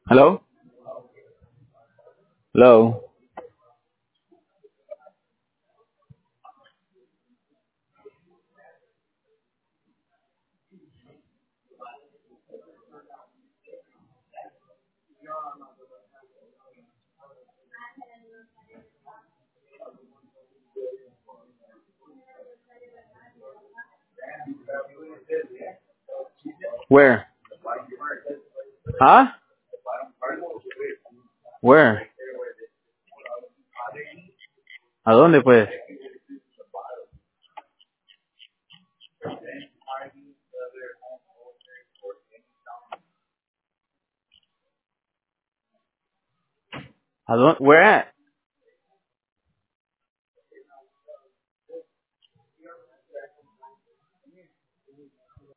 Hello? Hello? Where? Huh? Where? ¿A dónde pues? ¿A dónde? Where at?